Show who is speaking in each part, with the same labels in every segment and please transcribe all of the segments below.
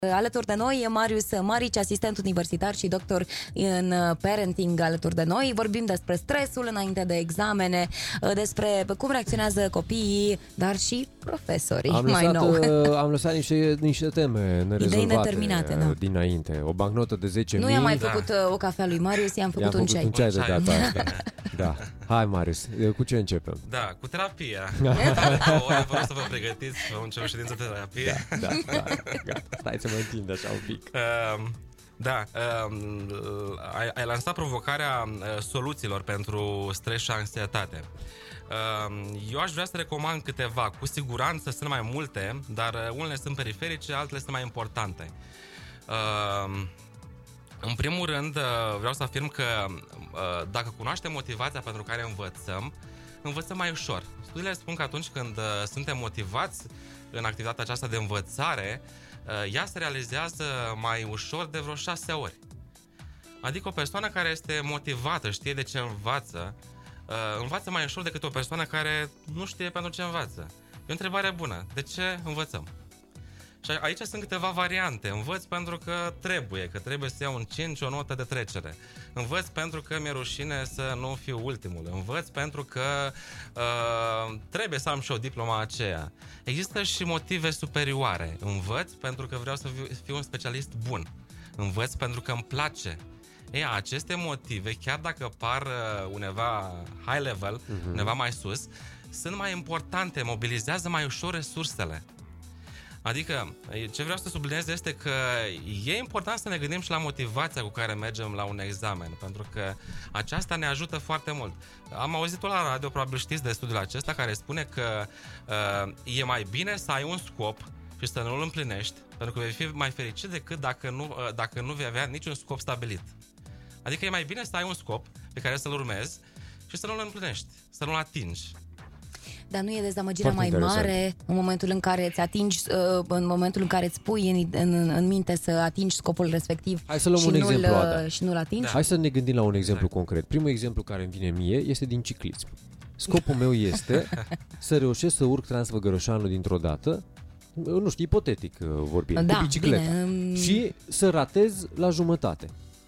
Speaker 1: Alături de noi e Marius Marici, asistent universitar și doctor în parenting alături de noi. Vorbim despre stresul înainte de examene, despre cum reacționează copiii, dar și profesorii
Speaker 2: Am lăsat niște teme nerezolvate.
Speaker 1: Idei neterminate, da.
Speaker 2: Dinainte. O bancnotă de 10.000.
Speaker 1: Nu i-am mai făcut o cafea lui Marius, i-am făcut un ceai.
Speaker 2: Un ceai de data asta. Da. Hai, Marius, cu ce începem?
Speaker 3: Da, cu terapia. Vreau să vă pregătiți, vom începe o ședință de terapie.
Speaker 2: Da. Gata. Stai să mă întind așa un pic.
Speaker 3: Ai lansat provocarea soluțiilor pentru stres și anxietate. Eu aș vrea să recomand câteva. Cu siguranță sunt mai multe, dar unele sunt periferice, altele sunt mai importante. În primul rând, vreau să afirm că dacă cunoaștem motivația pentru care învățăm mai ușor. Studiile spun că atunci când suntem motivați în activitatea aceasta de învățare, ea se realizează mai ușor de vreo 6 ori. Adică o persoană care este motivată, știe de ce învață mai ușor decât o persoană care nu știe pentru ce învață. E o întrebare bună. De ce învățăm? Și aici sunt câteva variante. Învăț pentru că trebuie să iau un 5, o notă de trecere. Învăț pentru că mi-e rușine să nu fiu ultimul. Învăț pentru că trebuie să am și o diploma aceea. Există și motive superioare. Învăț pentru că vreau să fiu un specialist bun. Învăț pentru că îmi place. Aceste motive, chiar dacă par undeva high level, undeva mai sus, sunt mai importante, mobilizează mai ușor resursele. Adică, ce vreau să subliniez este că e important să ne gândim și la motivația cu care mergem la un examen, pentru că aceasta ne ajută foarte mult. Am auzit-o la radio, probabil știți de studiul acesta, care spune că e mai bine să ai un scop și să nu-l împlinești, pentru că vei fi mai fericit decât dacă nu vei avea niciun scop stabilit. Adică e mai bine să ai un scop pe care să-l urmezi și să nu-l împlinești, să nu-l atingi.
Speaker 1: Dar nu e dezamăgirea mai mare în momentul în care îți atingi, în momentul în care îți pui în minte să atingi scopul respectiv?
Speaker 2: Hai să luăm un exemplu, Ada.
Speaker 1: Și nu-l atingi?
Speaker 2: Da. Hai să ne gândim la un exemplu concret. Primul exemplu care îmi vine mie este din ciclism. Scopul meu este să reușesc să urc Transfăgărășanul dintr-o dată, nu știu, ipotetic vorbind, cu bicicleta, și să ratez la jumătate.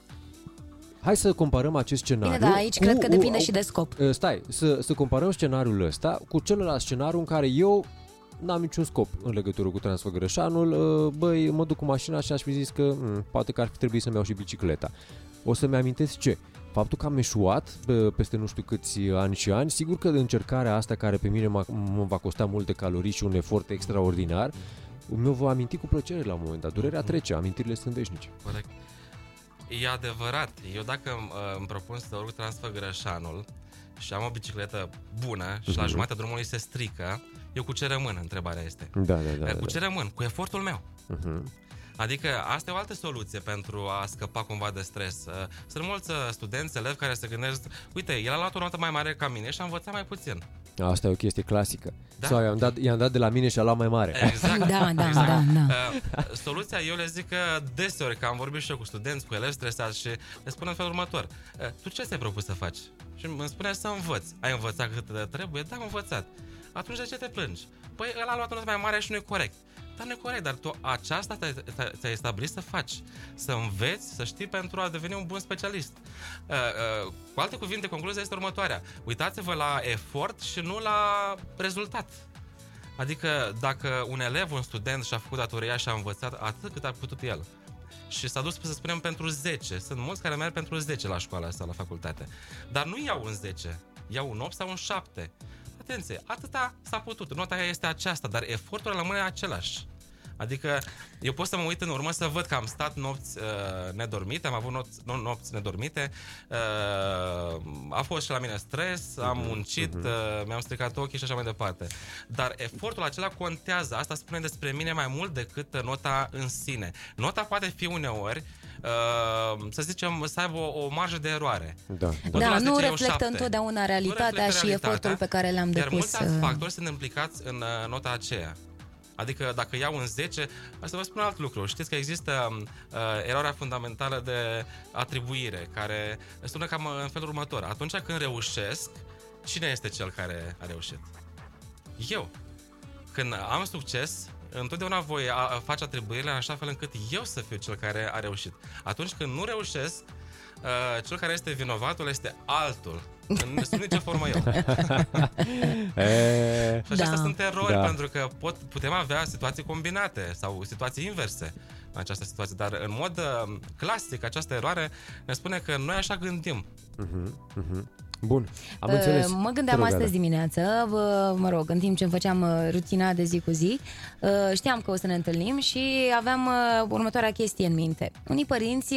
Speaker 2: Hai să comparăm acest scenariu.
Speaker 1: Bine, da, aici cred că depinde și de scop.
Speaker 2: Stai, să comparăm scenariul ăsta cu celălalt scenariu în care eu n-am niciun scop în legătură cu Transfăgărășanul. Băi, mă duc cu mașina și aș fi zis că poate că ar fi trebuit să-mi iau și bicicleta. O să-mi amintesc ce? Faptul că am eșuat peste nu știu câți ani și ani, sigur că încercarea asta care pe mine mă va costa multe calorii și un efort extraordinar, mă va aminti cu plăcere la un moment dat. Durerea trece, amintirile sunt veșnice.
Speaker 3: Corect. E adevărat. Eu dacă îmi propun să urc Transfăgărășanul și am o bicicletă bună și la jumătatea drumului se strică, eu cu ce rămân? Întrebarea este.
Speaker 2: Da.
Speaker 3: Cu ce rămân? Cu efortul meu. Adică asta e o altă soluție pentru a scăpa cumva de stres. Sunt mulți studenți, elevi care se gândesc, uite, el a luat o notă mai mare ca mine și a învățat mai puțin.
Speaker 2: Asta e o chestie clasică. Da? Sau i-am dat de la mine și a luat mai mare.
Speaker 3: Exact.
Speaker 1: Da.
Speaker 3: Soluția, eu le zic că deseori, că am vorbit și eu cu studenți, cu elevi stresați și le spun în felul următor. Tu ce ți-ai propus să faci? Și îmi spune să învăț. Ai învățat cât trebuie? Da, am învățat. Atunci de ce te plângi? Păi el a luat o notă mai mare și nu e corect. Dar nu e corect, dar tu aceasta ți-ai stabilit să faci. Să înveți, să știi pentru a deveni un bun specialist. Cu alte cuvinte, concluzia este următoarea. Uitați-vă la efort și nu la rezultat. Adică dacă un elev, un student și-a făcut datoria și a învățat atât cât a putut el și s-a dus, să spunem, pentru 10. Sunt mulți care merg pentru 10 la școală sau la facultate. Dar nu iau un 10, iau un 8 sau un 7. Atenție, atâta s-a putut, nota este aceasta, dar efortul rămâne același. Adică eu pot să mă uit în urmă să văd că am stat nopți nedormite, am avut nopți nedormite, a fost și la mine stres, am muncit, mi-am stricat ochii și așa mai departe. Dar efortul acela contează, asta spune despre mine mai mult decât nota în sine. Nota poate fi uneori, să zicem, să aibă o marjă de eroare.
Speaker 1: Da, nu reflectă întotdeauna realitatea și efortul pe care le-am depus.
Speaker 3: Iar mulți alți factori sunt implicați în nota aceea. Adică dacă iau un 10, să vă spun alt lucru. Știți că există eroarea fundamentală de atribuire, care sună cam în felul următor. Atunci când reușesc, cine este cel care a reușit? Eu. Când am succes, întotdeauna voi face atribuirile în așa fel încât eu să fiu cel care a reușit. Atunci când nu reușesc, cel care este vinovatul este altul. În nicio formă eu. Și acestea sunt erori, pentru că putem avea situații combinate sau situații inverse în această situație, dar în mod clasic această eroare ne spune că noi așa gândim.
Speaker 2: Bun, am înțeles.
Speaker 1: Mă gândeam astăzi dimineață, mă rog, în timp ce îmi făceam rutina de zi cu zi, știam că o să ne întâlnim și aveam următoarea chestie în minte. Unii părinți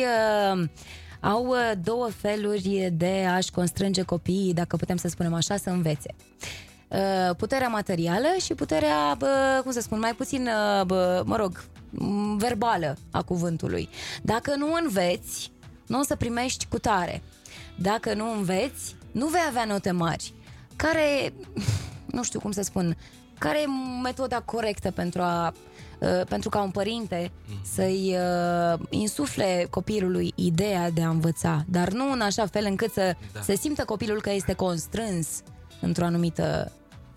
Speaker 1: au două feluri de a-și constrânge copiii, dacă putem să spunem așa, să învețe. Puterea materială și puterea, cum să spun, mai puțin, mă rog, verbală a cuvântului. Dacă nu înveți, nu o să primești cu tare. Dacă nu înveți, nu vei avea note mari. Care, nu știu cum să spun, care e metoda corectă pentru ca un părinte să-i insufle copilului ideea de a învăța, dar nu în așa fel încât să se simtă copilul că este constrâns într-o anumită...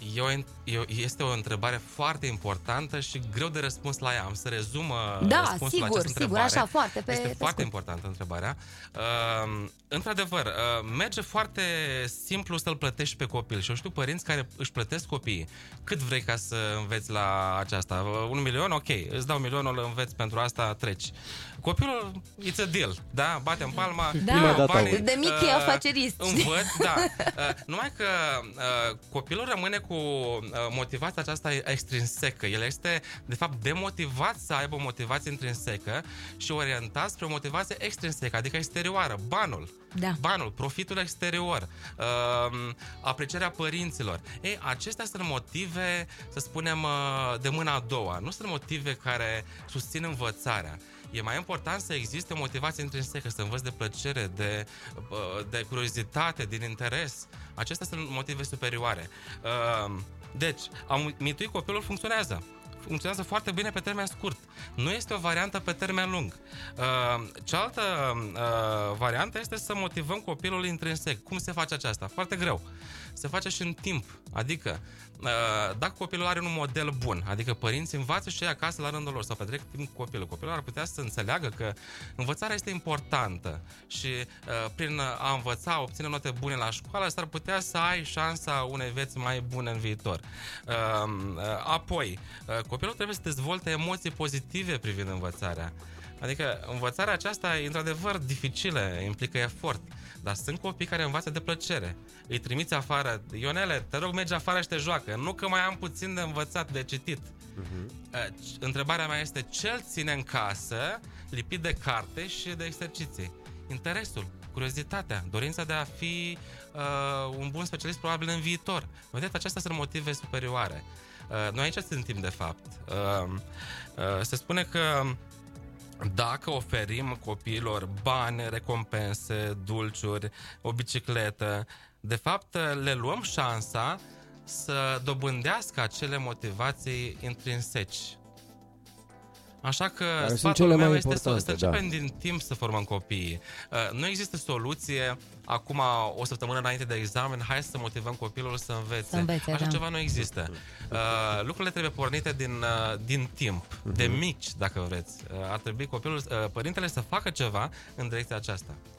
Speaker 3: Este o întrebare foarte importantă și greu de răspuns la ea. Am să rezum răspunsul la această întrebare.
Speaker 1: Așa, foarte pe...
Speaker 3: Este foarte importantă întrebarea. Într-adevăr, merge foarte simplu să-l plătești pe copil. Și eu știu părinți care își plătesc copiii. Cât vrei ca să înveți la aceasta? 1 milion? Ok, îți dau 1 milionul, îl înveți pentru asta, treci. Copilul, it's a deal, da? Bate-n palma, banii,
Speaker 1: de mic e afacerist.
Speaker 3: Învăț, da. Numai că copilul rămâne cu motivația aceasta extrinsecă. El este, de fapt, demotivat să aibă o motivație intrinsecă și orientat spre o motivație extrinsecă, adică exterioară, banul, profitul exterior, aprecierea părinților. Ei, acestea sunt motive, să spunem, de mâna a doua. Nu sunt motive care susțin învățarea. E mai important să existe o motivație intrinsecă, să învăț de plăcere, de curiozitate, din interes. Acestea sunt motive superioare. Deci, a mitui copilul funcționează foarte bine pe termen scurt. Nu este o variantă pe termen lung. Cealaltă variantă este să motivăm copilul intrinsec. Cum se face aceasta? Foarte greu. Se face și în timp. Adică, dacă copilul are un model bun, adică părinții învață și ei acasă la rândul lor sau petrec timp cu copilul, copilul ar putea să înțeleagă că învățarea este importantă și prin a învăța, a obține note bune la școală, s-ar putea să ai șansa unei vieți mai bune în viitor. Apoi, copilul trebuie să dezvolte emoții pozitive privind învățarea. Adică învățarea aceasta e într-adevăr dificilă, implică efort, dar sunt copii care învață de plăcere. Îi trimiți afară, Ionele, te rog, mergi afară și te joacă, nu că mai am puțin de învățat, de citit. Întrebarea mea este, ce-l ține în casă, lipit de carte și de exerciții? Interesul, curiozitatea, dorința de a fi un bun specialist probabil în viitor. Vedeți, acestea sunt motive superioare. Noi aici suntem, de fapt. Se spune că dacă oferim copiilor bani, recompense, dulciuri, o bicicletă, de fapt le luăm șansa să dobândească acele motivații intrinseci. Așa că sfatul meu este să începem din timp să formăm copiii. Nu există soluție, acum o săptămână înainte de examen, hai să motivăm copilul să învețe. Așa ceva nu există. Lucrurile trebuie pornite din timp, de mici, dacă vreți. Ar trebui părintele să facă ceva în direcția aceasta.